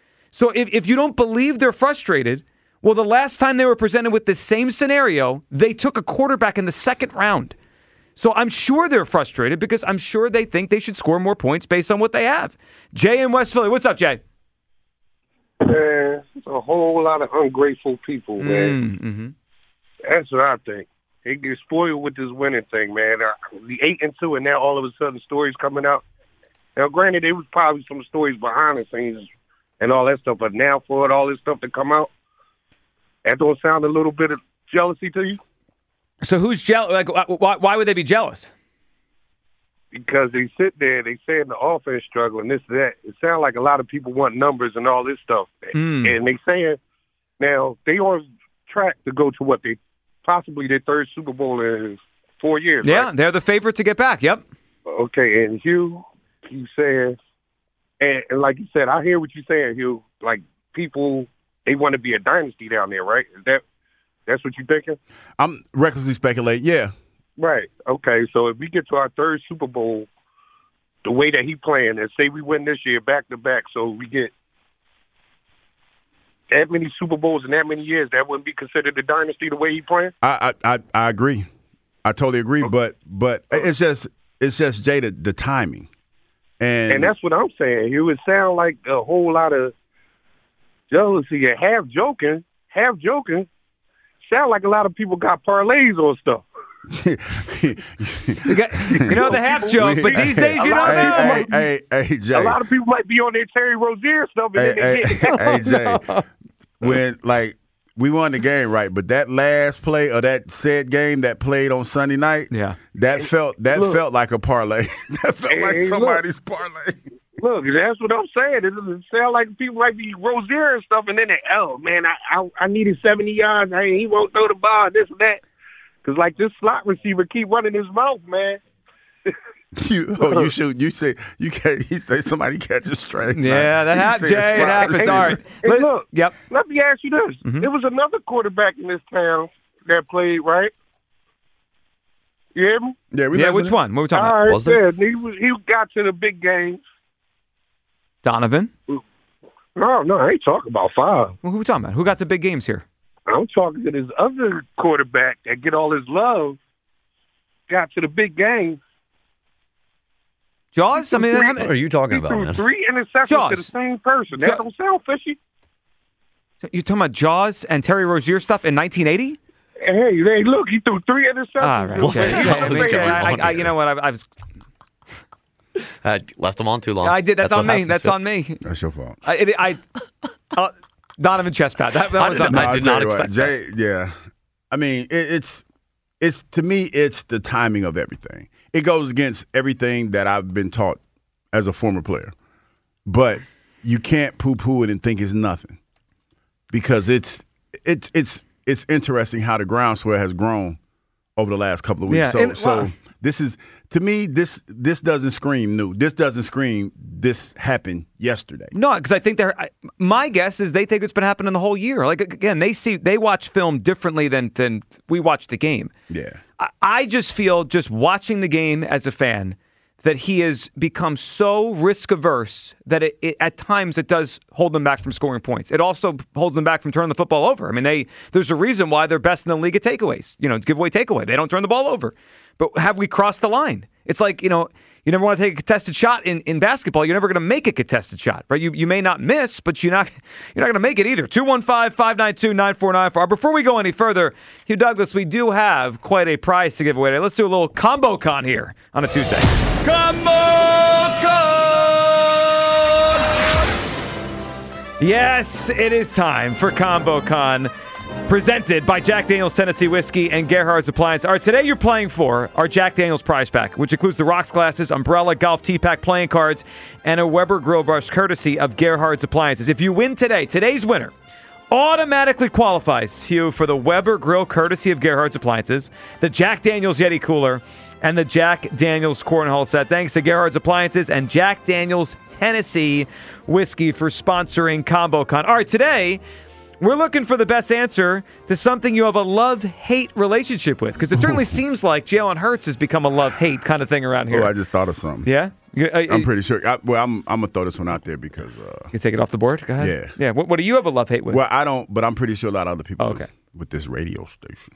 So if, if you don't believe they're frustrated, well, the last time they were presented with this same scenario, they took a quarterback in the second round. So I'm sure they're frustrated because I'm sure they think they should score more points based on what they have. Jay in West Philly. What's up, Jay? Man, it's a whole lot of ungrateful people, man. Mm-hmm. That's what I think. They get spoiled with this winning thing, man. The eight and two, and now all of a sudden stories coming out. Now, granted, there was probably some stories behind the scenes and all that stuff, but now for it, all this stuff to come out, that don't sound a little bit of jealousy to you? So who's jealous? Like, why, why would they be jealous? Because they sit there, they say the offense struggling, this, that. It sounds like a lot of people want numbers and all this stuff. Mm. And they saying, now, they on track to go to what they, possibly their third Super Bowl in four years, Yeah, right? they're the favorite to get back, yep. Okay, and Hugh, you saying, and, and like you said, I hear what you're saying, Hugh. Like, people, they want to be a dynasty down there, right? Is that, that's what you're thinking? I'm recklessly speculating, yeah. Right. Okay. So if we get to our third Super Bowl, the way that he playing, and say we win this year back to back, so we get that many Super Bowls in that many years, that wouldn't be considered a dynasty the way he playing? I I, I, I agree. I totally agree. Okay. But but it's just it's just Jay the, the timing, and and that's what I'm saying. It would sound like a whole lot of jealousy, and half joking, half joking. Sound like a lot of people got parlays on stuff. you, got, you know the half joke, but these days you don't hey, know. Hey, hey, hey, Jay. A lot of people might be on their Terry Rozier stuff. And hey, then they hey, get hey, Jay. When like we won the game, right? But that last play of that said game that played on Sunday night, yeah, that felt that look, felt like a parlay. That felt hey, like somebody's look, parlay. Look, that's what I'm saying. It doesn't sound like people might be Rozier and stuff, and then they, oh man, I I, I needed seventy yards. Hey, he won't throw the ball. This and that. Because, like, this slot receiver keep running his mouth, man. You, oh, you shoot. You say you can't. You say somebody catches straight. Yeah, that happens. Jay, it happens. All right. Hey, Let- look, Yep. let me ask you this. Mhm. There was another quarterback in this town that played, right? You hear me? Yeah, we Yeah, listening. which one? What are we talking All about? right, Was there? yeah, he, was, he got to the big games. Donovan? No, no, I ain't talking about five. Well, who are we talking about? Who got the big games here? I'm talking to this other quarterback that get all his love, got to the big games. Jaws? I mean, Three- how What are many- you talking He about, threw man? three interceptions Jaws. to the same person. That Ja- don't sound fishy. you're talking about Jaws and Terry Rozier stuff in nineteen eighty? Hey, hey, look, he threw three interceptions. All right. What Jay, the Jay, hell I is mean, Jay, going I, on I, you here? know what? I, I was. I left him on too long. I did. That's, what on me. happens, That's yeah. on me. That's your fault. I, it, I uh, Donovan Chestpat. That, that I was did on not- me. I I'll did tell not you what, expect Jay. Yeah, I mean, it, it's it's to me, it's the timing of everything. It goes against everything that I've been taught as a former player, but you can't poo-poo it and think it's nothing because it's it's it's it's interesting how the groundswell has grown over the last couple of weeks. Yeah, so and- so well- this is to me this this doesn't scream new. This doesn't scream this happened yesterday. No, because I think they're. I, my guess is they think it's been happening the whole year. Like again, they see they watch film differently than than we watch the game. Yeah. I, I just feel just watching the game as a fan that he has become so risk averse that it, it at times it does hold them back from scoring points. It also holds them back from turning the football over. I mean, they there's a reason why they're best in the league at takeaways. You know, giveaway takeaway. They don't turn the ball over. But have we crossed the line? It's like, you know, you never want to take a contested shot in, in basketball. You're never going to make a contested shot, right? You you may not miss, but you're not you're not going to make it either. two one five, five nine two, nine four nine four. Before we go any further, Hugh Douglas, we do have quite a prize to give away today. Let's do a little combo con here on a Tuesday. Yes, it is time for Combo Con, presented by Jack Daniel's Tennessee Whiskey and Gerhard's Appliance. All right, today you're playing for our Jack Daniel's prize pack, which includes the rocks glasses, umbrella, golf tee pack, playing cards, and a Weber grill brush courtesy of Gerhard's Appliances. If you win today, today's winner automatically qualifies you for the Weber grill courtesy of Gerhard's Appliances, the Jack Daniel's Yeti cooler, and the Jack Daniel's Cornhole set. Thanks to Gerhard's Appliances and Jack Daniel's Tennessee Whiskey for sponsoring ComboCon. All right, today we're looking for the best answer to something you have a love-hate relationship with, because it certainly seems like Jalen Hurts has become a love-hate kind of thing around here. Oh, I just thought of something. Yeah? You- uh, I'm uh, pretty sure. I, well, I'm I'm gonna throw this one out there because. Uh, You take it off the board? Go ahead. Yeah. Yeah. What, what do you have a love-hate with? well, I don't, but I'm pretty sure a lot of other people. Oh, okay. With this radio station.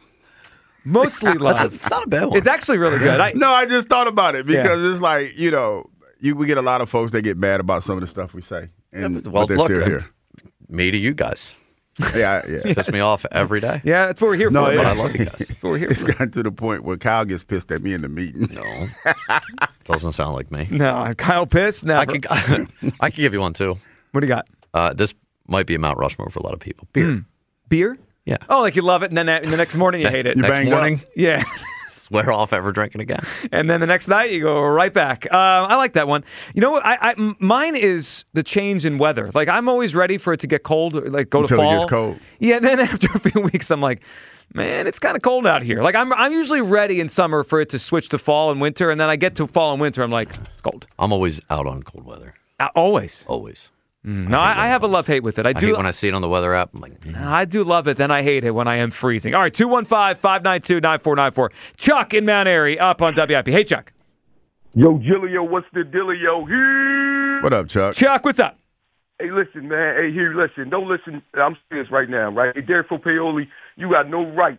Mostly love. That's a, it's not a bad one. It's actually really good. I, No, I just thought about it because Yeah. it's like you know, you we get a lot of folks that get mad about some of the stuff we say, and well, but they're look, still uh, here. me to you guys. Yeah, yeah. Piss me off every day. yeah, that's what we're here No, for. it- But I love you guys. That's what we're here It's for. gotten to the point where Kyle gets pissed at me in the meeting. No, doesn't sound like me. No, Kyle Piss? No. I could, I could give you one too. What do you got? Uh, this might be a Mount Rushmore for a lot of people. Beer. Beer? Yeah. Oh, like you love it, and then that, and the next morning you hate it. You Next banged morning, up? Yeah. swear off ever drinking again. And then the next night you go right back. Uh, I like that one. You know what? I, I m- mine is the change in weather. Like I'm always ready for it to get cold, like go Until to it fall. gets cold. Yeah. Then after a few weeks, I'm like, man, it's kind of cold out here. Like I'm I'm usually ready in summer for it to switch to fall and winter, and then I get to fall and winter, I'm like, it's cold. I'm always out on cold weather. Uh, always. Always. Mm. No, I, I have a love hate with it. I I do. hate when I see it on the weather app. I'm like, mm. I do love it. Then I hate it when I am freezing. All right, two one five, five nine two, nine four nine four. Chuck in Mount Airy up on W I P. Hey, Chuck. Yo, Gillio, what's the dealio? Here. What up, Chuck? Chuck, what's up? Hey, listen, man. Hey, here, listen. Don't listen. I'm serious right now, right? Hey, Derek Paoli, you got no right,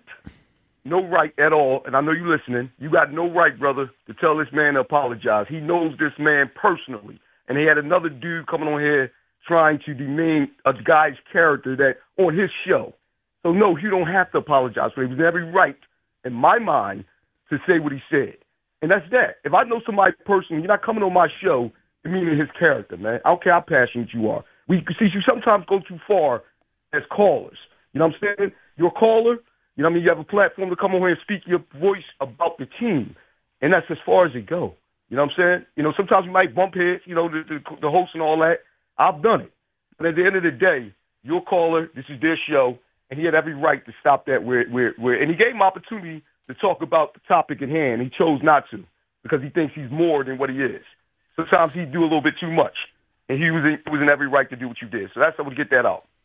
no right at all, and I know you listening. You got no right, brother, to tell this man to apologize. He knows this man personally, and he had another dude coming on here trying to demean a guy's character that on his show. So, no, you don't have to apologize for it. He was in every right, in my mind, to say what he said. And that's that. If I know somebody personally, you're not coming on my show demeaning his character, man. I don't care how passionate you are. We see you sometimes go too far as callers. You know what I'm saying? You're a caller. You know what I mean? You have a platform to come on here and speak your voice about the team. And that's as far as it goes. You know what I'm saying? You know, sometimes we might bump heads, you know, the, the, the host and all that. I've done it. But at the end of the day, you're a caller. This is their show. And he had every right to stop that. Where, where, where, and he gave him opportunity to talk about the topic at hand. He chose not to. because he thinks he's more than what he is. Sometimes he do a little bit too much, and he was in, was in every right to do what you did. So that's how we get that out.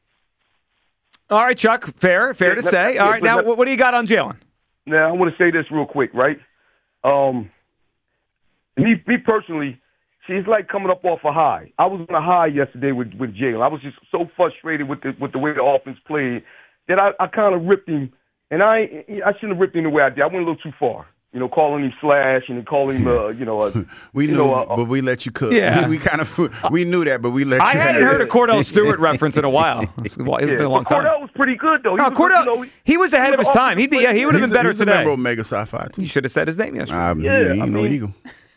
All right, Chuck, fair, fair Yeah, to let- say. yeah, All right, but now let- what, what do you got on Jalen? Now, I want to say this real quick, right? Um, me, me personally, see, it's like coming up off a high. I was on a high yesterday with, with Jalen. I was just so frustrated with the with the way the offense played that I, I kind of ripped him, and I I shouldn't have ripped him the way I did. I went a little too far. You know, calling him Slash and then calling him, uh, you know, a, We you knew, know, a, but we let you cook. Yeah. We, we kind of we knew that, but we let I you. hadn't have heard it. a Cordell Stewart reference in a while. It's, it's yeah, been a long but time. Cordell was pretty good though. He No, was, Cordell, you know, he was ahead he of was his time. He'd be, yeah, he would have He's been a- better he's a today. member of Omega Sci-Fi too. You should have said his name yesterday. Um, Yeah, he I ain't no mean- eagle.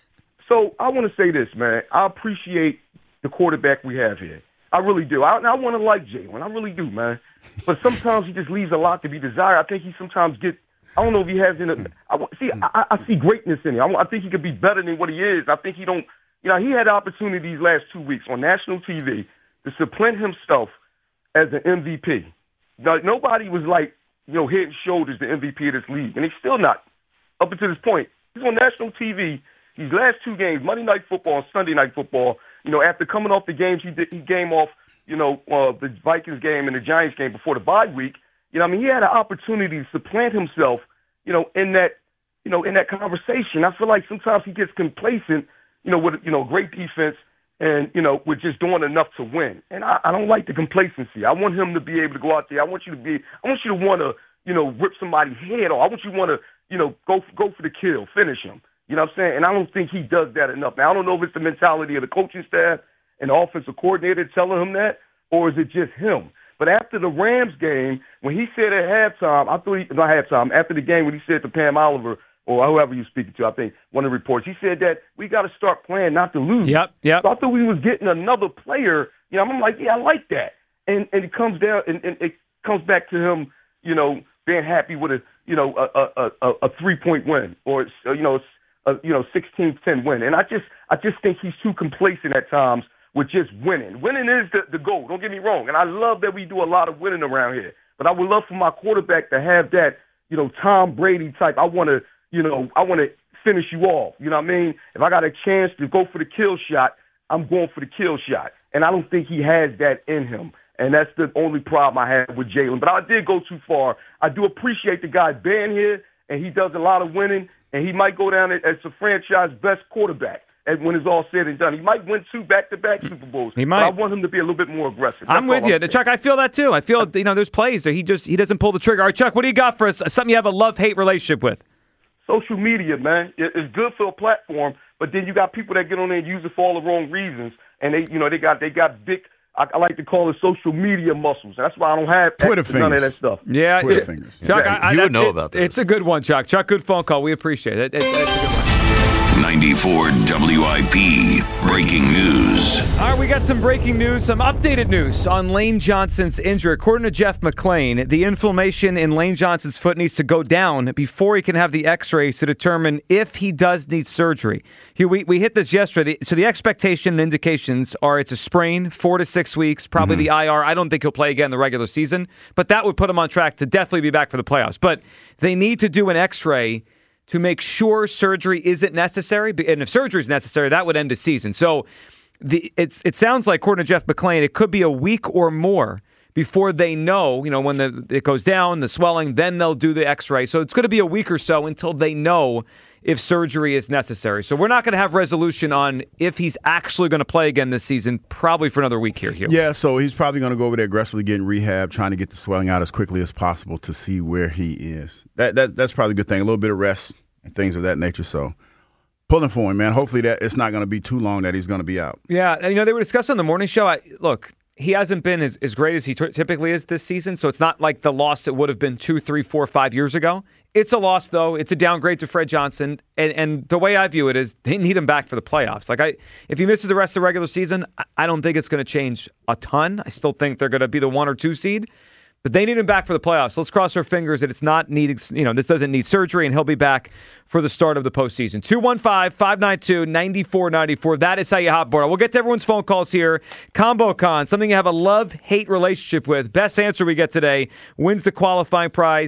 So I want to say this, man. I appreciate the quarterback we have here. I really do. I, I want to like Jalen. I really do, man. But sometimes he just leaves a lot to be desired. I think he sometimes get. I don't know if he has in a. I, wa- see, I, I see greatness in him. I, wa- I think he could be better than what he is. I think he don't. You know, he had opportunities last two weeks on national T V to supplant himself as an M V P. Now, nobody was like, you know, head and shoulders the M V P of this league, and he's still not. Up until this point, he's on national T V. These last two games, Monday Night Football and Sunday Night Football, you know, after coming off the games he did, he came off, you know, uh, the Vikings game and the Giants game before the bye week. You know, I mean, he had an opportunity to supplant himself, you know, in that, you know, in that conversation. I feel like sometimes he gets complacent, you know, with, you know, great defense and, you know, with just doing enough to win. And I, I don't like the complacency. I want him to be able to go out there. I want you to be, I want you to want to, you know, rip somebody's head off. I want you to want to, you know, go, go for the kill, finish him. You know what I'm saying? And I don't think he does that enough. Now, I don't know if it's the mentality of the coaching staff and the offensive coordinator telling him that, or is it just him? But after the Rams game, when he said at halftime, I thought he, not halftime, after the game when he said to Pam Oliver, or whoever you're speaking to, I think, one of the reports, he said that we got to start playing not to lose. Yep, yep. So I thought we was getting another player. You know, I'm like, yeah, I like that. And and it comes down, and, and it comes back to him, you know, being happy with a, you know, a a, a, a three-point win, or, you know, a, you know, sixteen ten win. And I just I just think he's too complacent at times with just winning. Winning is the, the goal, don't get me wrong. And I love that we do a lot of winning around here. But I would love for my quarterback to have that, you know, Tom Brady type. I want to, you know, I want to finish you off. You know what I mean? If I got a chance to go for the kill shot, I'm going for the kill shot. And I don't think he has that in him. And that's the only problem I have with Jalen. But I did go too far. I do appreciate the guy being here, and he does a lot of winning, and he might go down as the franchise best quarterback. And when it's all said and done, he might win two back-to-back Super Bowls. He might. But I want him to be a little bit more aggressive. I'm That's with all you, saying. Chuck. I feel that too. I feel you know there's plays that he just he doesn't pull the trigger. All right, Chuck, what do you got for us? Something you have a love-hate relationship with? Social media, man, it- it's good for a platform, but then you got people that get on there and use it for all the wrong reasons, and they, you know, they got they got big. I, I like to call it social media muscles. That's why I don't have Twitter none of fingers. that stuff. Yeah, Twitter Ch- fingers. Chuck, Yeah, I, I, you would that- know it- about this. It's a good one, Chuck. Chuck, good phone call. We appreciate it. It- it's, it's a good one. ninety-four W I P breaking news. All right, we got some breaking news, some updated news on Lane Johnson's injury. According to Jeff McClain, the inflammation in Lane Johnson's foot needs to go down before he can have the x-rays to determine if he does need surgery. Here, we, we hit this yesterday. So the expectation and indications are it's a sprain, four to six weeks, probably the I R. I don't think he'll play again in the regular season, but that would put him on track to definitely be back for the playoffs. But they need to do an x-ray to make sure surgery isn't necessary. And if surgery is necessary, that would end the season. So the it's it sounds like, according to Jeff McClain, it could be a week or more before they know, you know, when the it goes down, the swelling, then they'll do the x-ray. So it's going to be a week or so until they know if surgery is necessary. So we're not going to have resolution on if he's actually going to play again this season, probably for another week here. Hugh. Yeah, so he's probably going to go over there aggressively getting rehab, trying to get the swelling out as quickly as possible to see where he is. That that That's probably a good thing. A little bit of rest and things of that nature. So pulling for him, man. Hopefully that it's not going to be too long that he's going to be out. Yeah, you know, they were discussing on the morning show. I, look, he hasn't been as, as great as he t- typically is this season, so it's not like the loss it would have been two, three, four, five years ago. It's a loss, though. It's a downgrade to Fred Johnson, and, and the way I view it is they need him back for the playoffs. Like, I, if he misses the rest of the regular season, I, I don't think it's going to change a ton. I still think they're going to be the one or two seed. But they need him back for the playoffs. Let's cross our fingers that it's not needing, you know, this doesn't need surgery, and he'll be back for the start of the postseason. two one five, five nine two, nine four nine four. That is how you hotboard. We'll get to everyone's phone calls here. Combo Con, something you have a love-hate relationship with. Best answer we get today wins the qualifying prize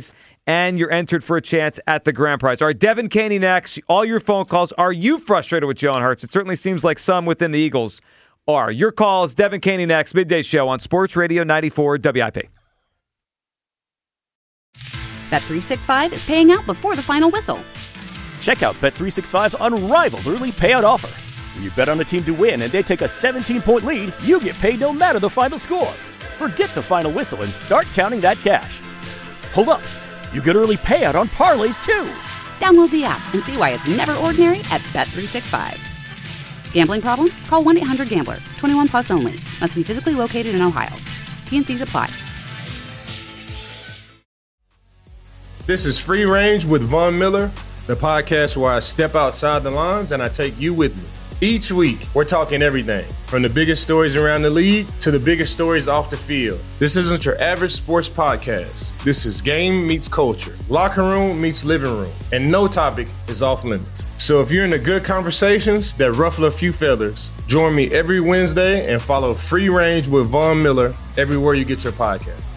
and you're entered for a chance at the grand prize. All right, Devin Caney next. All your phone calls. Are you frustrated with Jalen Hurts? It certainly seems like some within the Eagles are. Your calls, Devin Caney next, midday show on Sports Radio ninety-four W I P. Bet three sixty-five is paying out before the final whistle. Check out Bet three sixty-five's unrivaled early payout offer. When you bet on a team to win and they take a seventeen-point lead, you get paid no matter the final score. Forget the final whistle and start counting that cash. Hold up. You get early payout on parlays, too. Download the app and see why it's never ordinary at Bet three sixty-five. Gambling problem? Call one eight hundred gambler. twenty-one plus only. Must be physically located in Ohio. T N Cs apply. This is Free Range with Von Miller, the podcast where I step outside the lines and I take you with me. Each week, we're talking everything from the biggest stories around the league to the biggest stories off the field. This isn't your average sports podcast. This is game meets culture, locker room meets living room, and no topic is off limits. So if you're into good conversations that ruffle a few feathers, join me every Wednesday and follow Free Range with Von Miller everywhere you get your podcast.